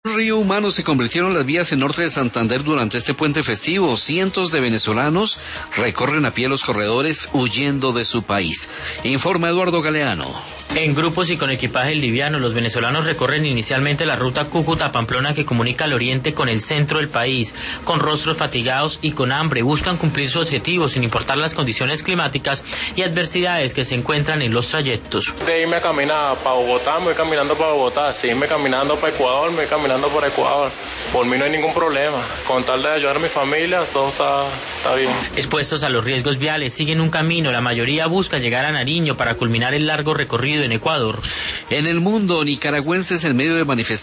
Río humano se convirtieron las vías en norte de Santander durante este puente festivo. Cientos de venezolanos recorren a pie los corredores huyendo de su país. Informa Eduardo Galeano. En grupos y con equipaje liviano, los venezolanos recorren inicialmente la ruta Cúcuta-Pamplona que comunica el oriente con el centro del país. Con rostros fatigados y con hambre, buscan cumplir su objetivo sin importar las condiciones climáticas y adversidades que se encuentran en los trayectos. De irme a caminar para Bogotá, me voy caminando para Bogotá. Si irme caminando para Ecuador, me voy caminando por Ecuador. Por mí no hay ningún problema. Con tal de ayudar a mi familia, todo está bien. Expuestos a los riesgos viales, siguen un camino. La mayoría busca llegar a Nariño para culminar el largo recorrido en Ecuador. En el mundo, nicaragüenses en medio de manifestaciones